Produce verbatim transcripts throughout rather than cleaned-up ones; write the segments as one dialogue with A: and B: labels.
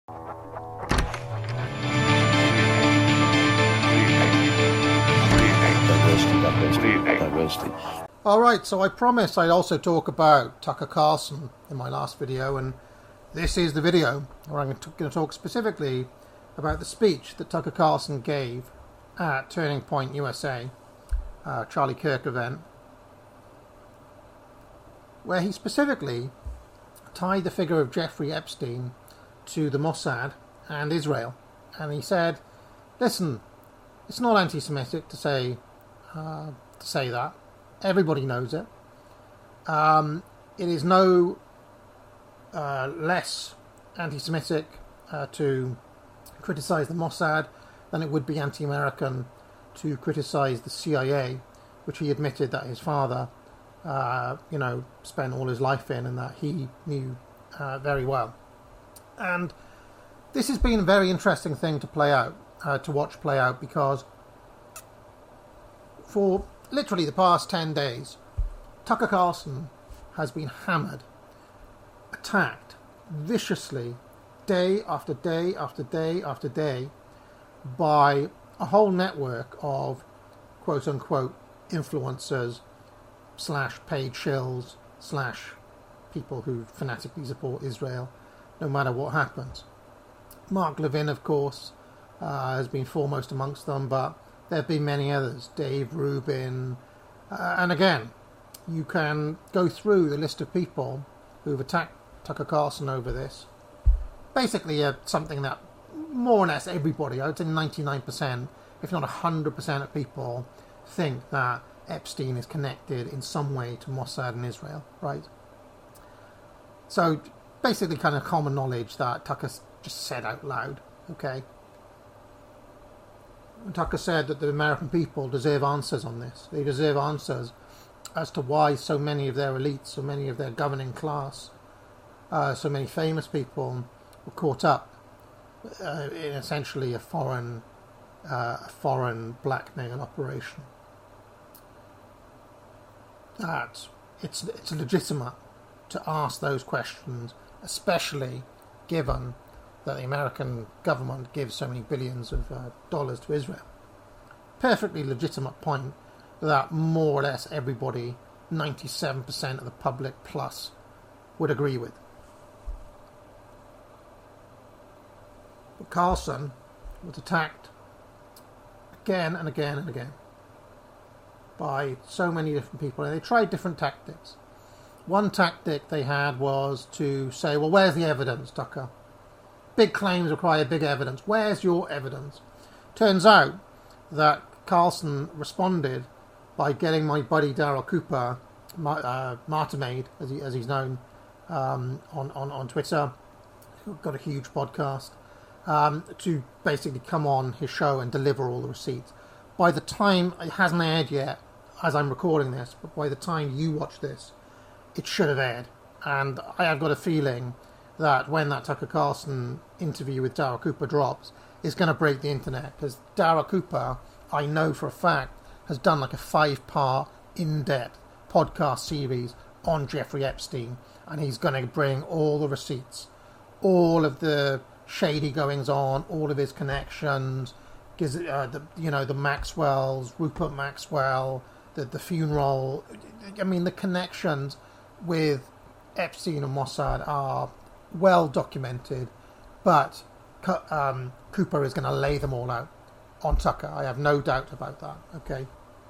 A: Diversity, diversity, diversity.
B: All right, so I promised I'd also talk about Tucker Carlson in my last video, and this is the video where I'm going to talk specifically about the speech that Tucker Carlson gave at Turning Point U S A, uh, Charlie Kirk event, where he specifically tied the figure of Jeffrey Epstein to the Mossad and Israel. And he said, listen, it's not anti-Semitic to say uh, to say that. Everybody knows it. Um, it is no uh, less anti-Semitic uh, to criticize the Mossad than it would be anti-American to criticize the C I A, which he admitted that his father, uh, you know, spent all his life in and that he knew uh, very well. And this has been a very interesting thing to play out, uh, to watch play out, because for literally the past ten days, Tucker Carlson has been hammered, attacked viciously, day after day after day after day, by a whole network of quote-unquote influencers slash paid shills slash people who fanatically support Israel no matter what happens. Mark Levin, of course, uh, has been foremost amongst them, but there have been many others, Dave Rubin, uh, and again, you can go through the list of people who've attacked Tucker Carlson over this. Basically, uh, something that more or less everybody, I would say ninety-nine percent, if not one hundred percent of people, think that Epstein is connected in some way to Mossad and Israel, right? So, basically kind of common knowledge that Tucker just said out loud, okay? Tucker said that the American people deserve answers on this. They deserve answers as to why so many of their elites, so many of their governing class, uh, so many famous people were caught up uh, in essentially a foreign, uh, a foreign blackmail operation. That it's it's legitimate to ask those questions, especially given that the American government gives so many billions of uh, dollars to Israel. Perfectly legitimate point that more or less everybody, ninety-seven percent of the public plus, would agree with. But Carlson was attacked again and again and again by so many different people, and they tried different tactics. One tactic they had was to say, well, where's the evidence, Tucker? Big claims require big evidence. Where's your evidence? Turns out that Carlson responded by getting my buddy Daryl Cooper, uh, Martamaid, as, he, as he's known um, on, on, on Twitter, got a huge podcast, um, to basically come on his show and deliver all the receipts. By the time, it hasn't aired yet, as I'm recording this, but by the time you watch this, it should have aired. And I have got a feeling that when that Tucker Carlson interview with Daryl Cooper drops, it's going to break the internet, because Daryl Cooper, I know for a fact, has done like a five-part, in-depth podcast series on Jeffrey Epstein, and he's going to bring all the receipts, all of the shady goings-on, all of his connections, gives uh, the you know the Maxwells, Rupert Maxwell, the the funeral. I mean, the connections with Epstein and Mossad are well documented, but um, Cooper is going to lay them all out on Tucker. I have no doubt about that. Okay,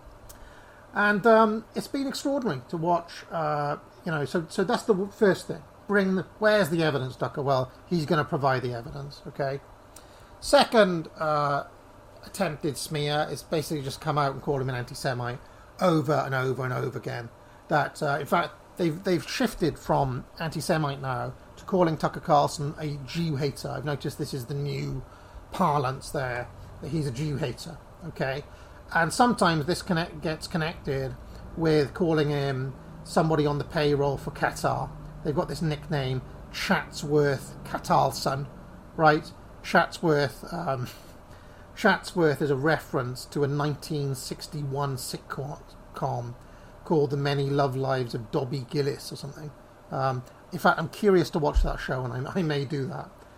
B: and um, it's been extraordinary to watch. Uh, you know, so so that's the first thing. Bring the, where's the evidence, Tucker? Well, he's going to provide the evidence. Okay. Second uh, attempted smear is basically just come out and call him an anti-Semite over and over and over again. That uh, in fact they've they've shifted from anti-Semite now to calling Tucker Carlson a Jew hater. I've noticed this is the new parlance there, that he's a Jew hater. Okay, and sometimes this connect gets connected with calling him somebody on the payroll for Qatar. They've got this nickname, Chatsworth Catalson, right? Chatsworth, um, Chatsworth is a reference to a nineteen sixty-one sitcom called The Many Love Lives of Dobby Gillis or something. Um, in fact, I'm curious to watch that show, and I, I may do that.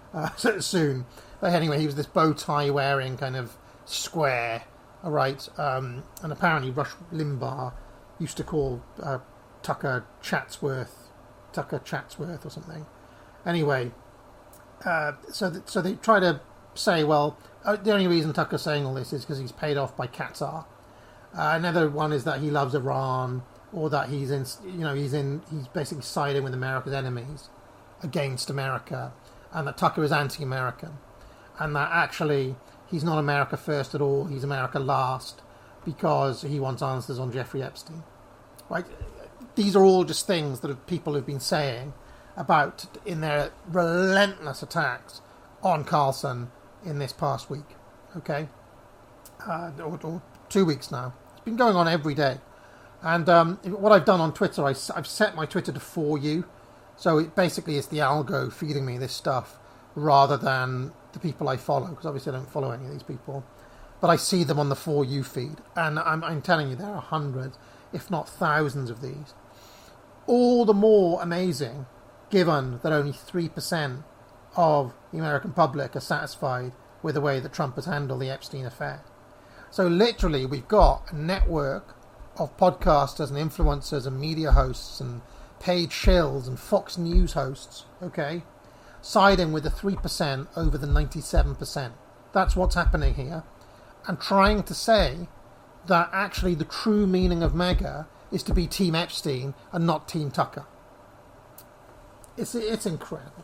B: uh, soon. But anyway, he was this bow tie wearing kind of square, all right. Um, and apparently Rush Limbaugh used to call uh, Tucker Chatsworth, Tucker Chatsworth or something. Anyway, uh, so th- so they try to say, well, uh, the only reason Tucker's saying all this is because he's paid off by Qatar. Uh, another one is that he loves Iran, or that he's in, you know, he's in, he's basically siding with America's enemies against America, and that Tucker is anti-American, and that actually he's not America first at all, he's America last, because he wants answers on Jeffrey Epstein. Right? These are all just things that people have been saying about in their relentless attacks on Carlson in this past week. Okay, uh, or, or two weeks now. It's been going on every day. And um, what I've done on Twitter, I, I've set my Twitter to For You. So it basically is the algo feeding me this stuff rather than the people I follow, because obviously I don't follow any of these people. But I see them on the For You feed. And I'm, I'm telling you, there are hundreds, if not thousands of these. All the more amazing, given that only three percent of the American public are satisfied with the way that Trump has handled the Epstein affair. So literally, we've got a network of podcasters and influencers and media hosts and paid shills and Fox News hosts, okay, siding with the three percent over the ninety-seven percent. That's what's happening here. And trying to say that actually the true meaning of MAGA is to be Team Epstein and not Team Tucker. It's, it's incredible.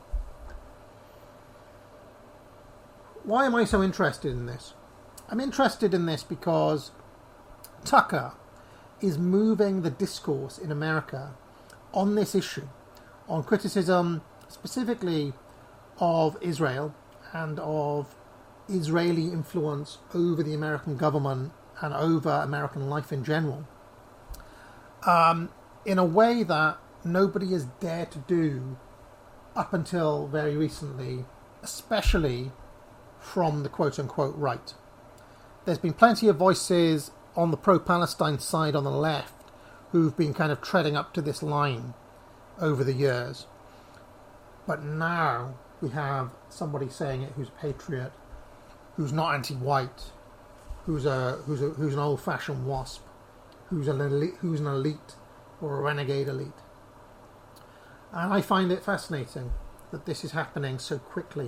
B: Why am I so interested in this? I'm interested in this because Tucker is moving the discourse in America on this issue, on criticism specifically of Israel and of Israeli influence over the American government and over American life in general, um, in a way that nobody has dared to do up until very recently, especially from the quote-unquote right. There's been plenty of voices on the pro-Palestine side on the left who've been kind of treading up to this line over the years. But now we have somebody saying it who's a patriot, who's not anti-white, who's a who's a who's an old-fashioned WASP, who's an elite, who's an elite or a renegade elite. And I find it fascinating that this is happening so quickly.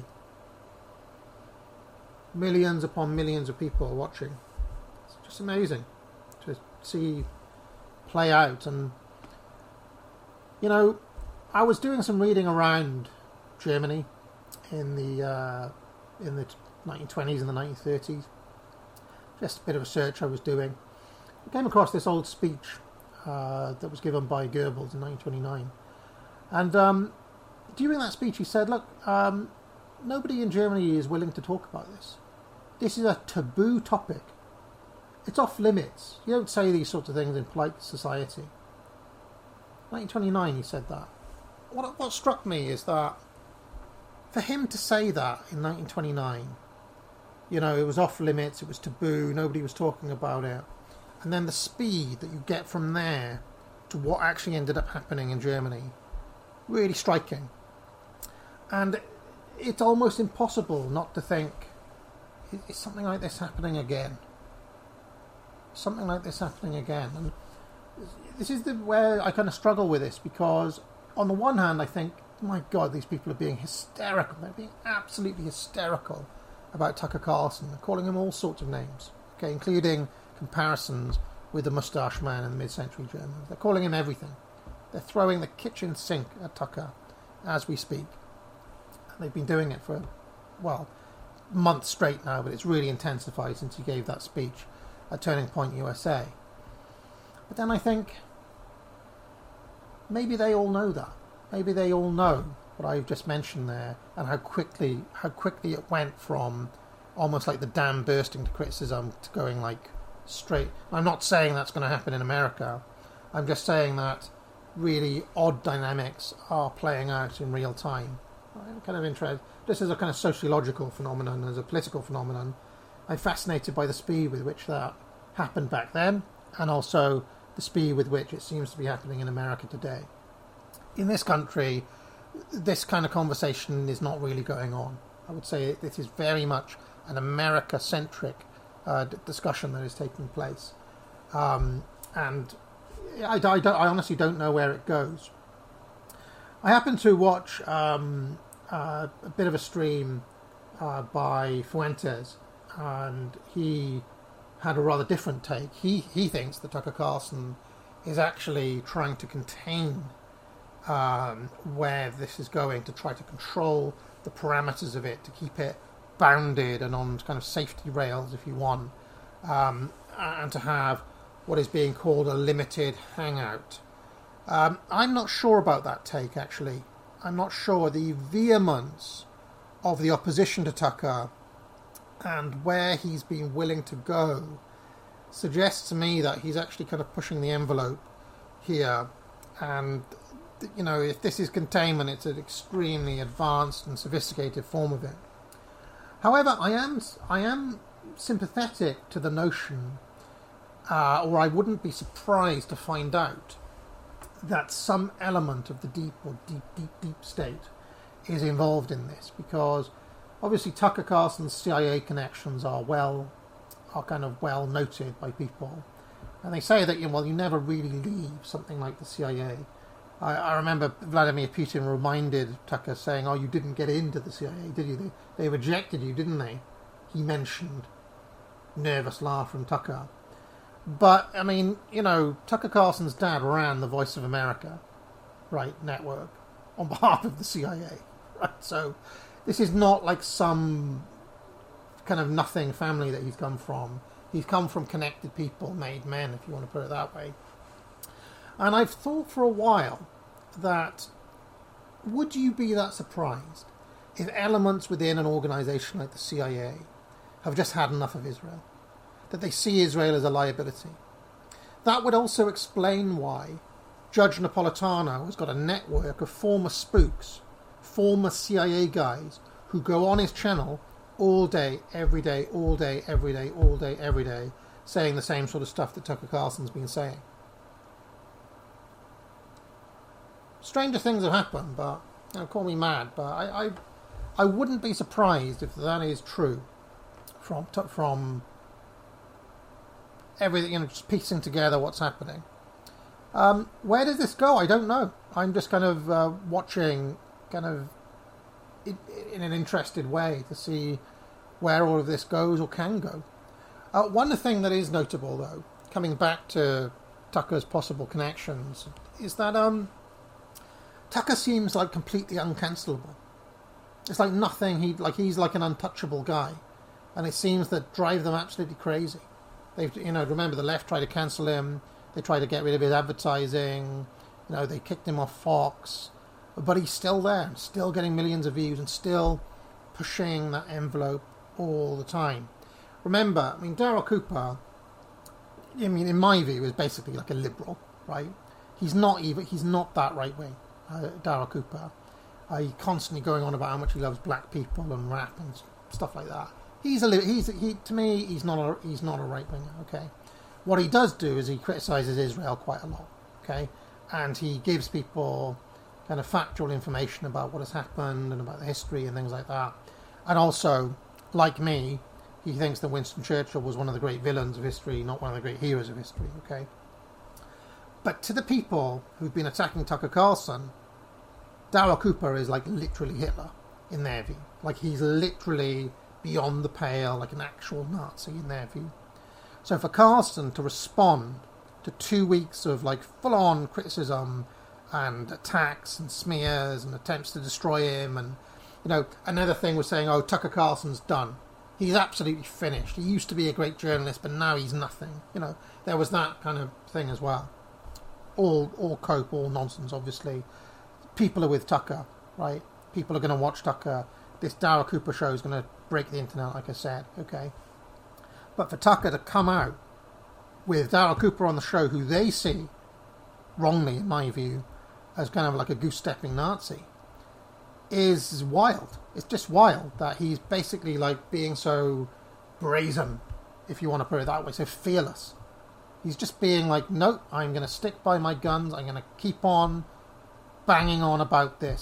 B: Millions upon millions of people watching. It's just amazing to see play out. And you know, I was doing some reading around Germany in the uh, in the nineteen twenties and the nineteen thirties. Just a bit of a search I was doing. I came across this old speech uh, that was given by Goebbels in nineteen twenty-nine. And um, during that speech he said, look, um, nobody in Germany is willing to talk about this. This is a taboo topic. It's off limits. You don't say these sorts of things in polite society. nineteen twenty-nine he said that. What, what struck me is that for him to say that in nineteen twenty-nine, you know, it was off limits, it was taboo, nobody was talking about it. And then the speed that you get from there to what actually ended up happening in Germany, really striking. And it's almost impossible not to think, is something like this happening again? Something like this happening again? And this is the where I kind of struggle with this, because on the one hand I think, my God, these people are being hysterical. They're being absolutely hysterical about Tucker Carlson. They're calling him all sorts of names, okay, including comparisons with the moustache man in the mid-century Germans. They're calling him everything. They're throwing the kitchen sink at Tucker as we speak. And they've been doing it for, well, months straight now, but it's really intensified since he gave that speech at Turning Point U S A. But then I think maybe they all know that. Maybe they all know what I've just mentioned there, and how quickly how quickly it went from almost like the dam bursting to criticism to going like straight. I'm not saying that's going to happen in America. I'm just saying that really odd dynamics are playing out in real time. I'm kind of interested. This is a kind of sociological phenomenon, as a political phenomenon. I'm fascinated by the speed with which that happened back then, and also the speed with which it seems to be happening in America today. In this country, this kind of conversation is not really going on. I would say this is very much an America-centric uh, d- discussion that is taking place. Um, and I, I, don't, I honestly don't know where it goes. I happened to watch um, uh, a bit of a stream uh, by Fuentes, and he had a rather different take. He, he thinks that Tucker Carlson is actually trying to contain um, where this is going, to try to control the parameters of it, to keep it bounded and on kind of safety rails, if you want, um, and to have what is being called a limited hangout. Um, I'm not sure about that take, actually. I'm not sure. The vehemence of the opposition to Tucker and where he's been willing to go suggests to me that he's actually kind of pushing the envelope here. And, you know, if this is containment, it's an extremely advanced and sophisticated form of it. However, I am I am sympathetic to the notion, uh, or I wouldn't be surprised to find out, that some element of the deep or deep, deep, deep state is involved in this, because obviously Tucker Carlson's C I A connections are well, are kind of well noted by people, and they say that, you know, well, you never really leave something like the C I A. I, I remember Vladimir Putin reminded Tucker, saying, "Oh, you didn't get into the C I A, did you? They, they rejected you, didn't they?" He mentioned nervous laugh from Tucker. But, I mean, you know, Tucker Carlson's dad ran the Voice of America, right, network, on behalf of the C I A, right? So this is not like some kind of nothing family that he's come from. He's come from connected people, made men, if you want to put it that way. And I've thought for a while that, would you be that surprised if elements within an organisation like the C I A have just had enough of Israel? That they see Israel as a liability? That would also explain why Judge Napolitano has got a network of former spooks, former C I A guys, who go on his channel all day, every day, all day, every day, all day, every day, saying the same sort of stuff that Tucker Carlson's been saying. Stranger things have happened, but, you know, call me mad, but I, I, I wouldn't be surprised if that is true from from everything, you know, just piecing together what's happening. Um, where does this go? I don't know. I'm just kind of uh, watching, kind of in, in an interested way, to see where all of this goes or can go. Uh, one thing that is notable, though, coming back to Tucker's possible connections, is that um, Tucker seems like completely uncancelable. It's like nothing. He like he's like an untouchable guy, and it seems that drive them absolutely crazy. They've, you know, remember the left tried to cancel him. They tried to get rid of his advertising. You know, they kicked him off Fox, but he's still there, still getting millions of views, and still pushing that envelope all the time. Remember, I mean, Daryl Cooper, I mean, in my view, is basically like a liberal, right? He's not even, he's not that right wing, uh, Daryl Cooper. Uh, he's constantly going on about how much he loves black people and rap and stuff like that. He's a he's he to me he's not a he's not a right winger. Okay, what he does do is he criticises Israel quite a lot. Okay, and he gives people kind of factual information about what has happened and about the history and things like that. And also, like me, he thinks that Winston Churchill was one of the great villains of history, not one of the great heroes of history. Okay, but to the people who've been attacking Tucker Carlson, Daryl Cooper is like literally Hitler in their view. Like he's literally beyond the pale, like an actual Nazi in their view. So for Carlson to respond to two weeks of like full-on criticism and attacks and smears and attempts to destroy him, and, you know, another thing was saying, oh, Tucker Carlson's done. He's absolutely finished. He used to be a great journalist, but now he's nothing. You know, there was that kind of thing as well. All, all cope, all nonsense, obviously. People are with Tucker, right? People are going to watch Tucker. This Daryl Cooper show is going to break the internet, like I said, okay? But for Tucker to come out with Daryl Cooper on the show, who they see, wrongly in my view, as kind of like a goose-stepping Nazi, is wild. It's just wild that he's basically like being so brazen, if you want to put it that way, so fearless. He's just being like, nope, I'm going to stick by my guns, I'm going to keep on banging on about this.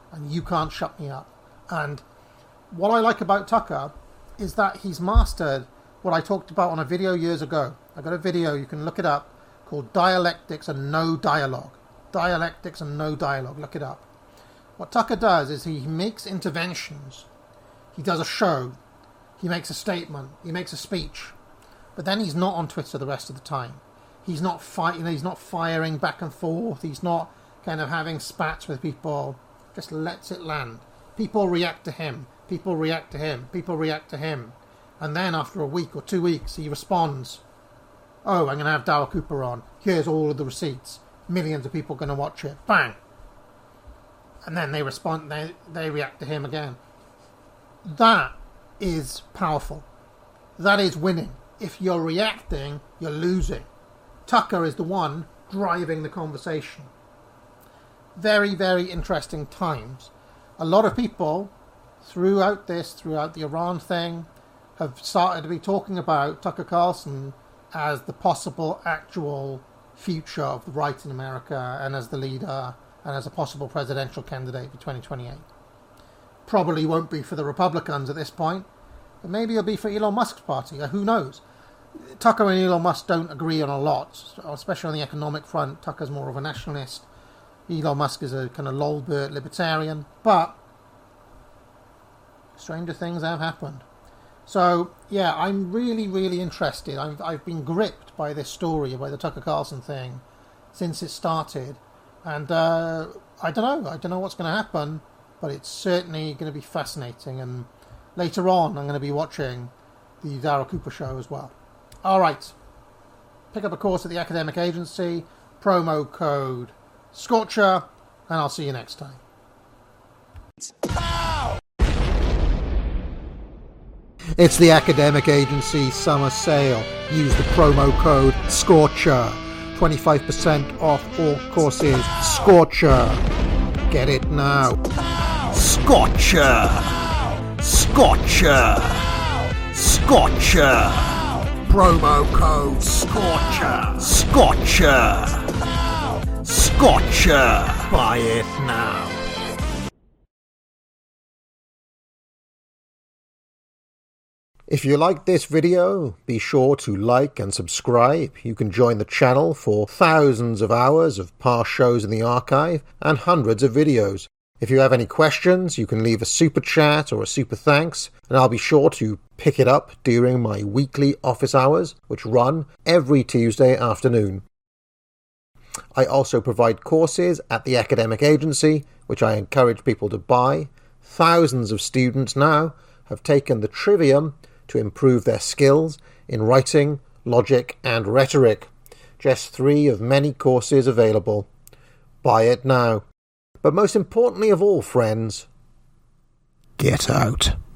B: and you can't shut me up. And what I like about Tucker is that he's mastered what I talked about on a video years ago. I got a video, you can look it up, called Dialectics and No Dialogue. Dialectics and No Dialogue, look it up. What Tucker does is he makes interventions. He does a show. He makes a statement. He makes a speech. But then he's not on Twitter the rest of the time. He's not fighting. He's not firing back and forth. He's not kind of having spats with people. Just lets it land. People react to him. People react to him. People react to him. And then after a week or two weeks, he responds. Oh, I'm going to have Darryl Cooper on. Here's all of the receipts. Millions of people are going to watch it. Bang. And then they respond. They, they react to him again. That is powerful. That is winning. If you're reacting, you're losing. Tucker is the one driving the conversation. Very, very interesting times. A lot of people throughout this, throughout the Iran thing, have started to be talking about Tucker Carlson as the possible actual future of the right in America and as the leader and as a possible presidential candidate for twenty twenty-eight. Probably won't be for the Republicans at this point, but maybe it'll be for Elon Musk's party. Who knows? Tucker and Elon Musk don't agree on a lot, especially on the economic front. Tucker's more of a nationalist. Elon Musk is a kind of lolbert libertarian. But stranger things have happened. So, yeah, I'm really, really interested. I've, I've been gripped by this story, by the Tucker Carlson thing, since it started. And uh, I don't know. I don't know what's going to happen, but it's certainly going to be fascinating. And later on, I'm going to be watching the Darryl Cooper show as well. All right. Pick up a course at the Academic Agency. Promo code Scorcher. And I'll see you next time. It's the Academic Agency summer sale. Use the promo code Scorcher. twenty-five percent off all courses. Scorcher. Get it now. Scorcher. Scorcher. Scorcher. Promo code Scorcher. Scorcher. Scorcher. Buy it now. If you like this video, be sure to like and subscribe. You can join the channel for thousands of hours of past shows in the archive and hundreds of videos. If you have any questions, you can leave a super chat or a super thanks, and I'll be sure to pick it up during my weekly office hours, which run every Tuesday afternoon. I also provide courses at the Academic Agency, which I encourage people to buy. Thousands of students now have taken the Trivium to improve their skills in writing, logic, and rhetoric. Just three of many courses available. Buy it now. But most importantly of all, friends, get out.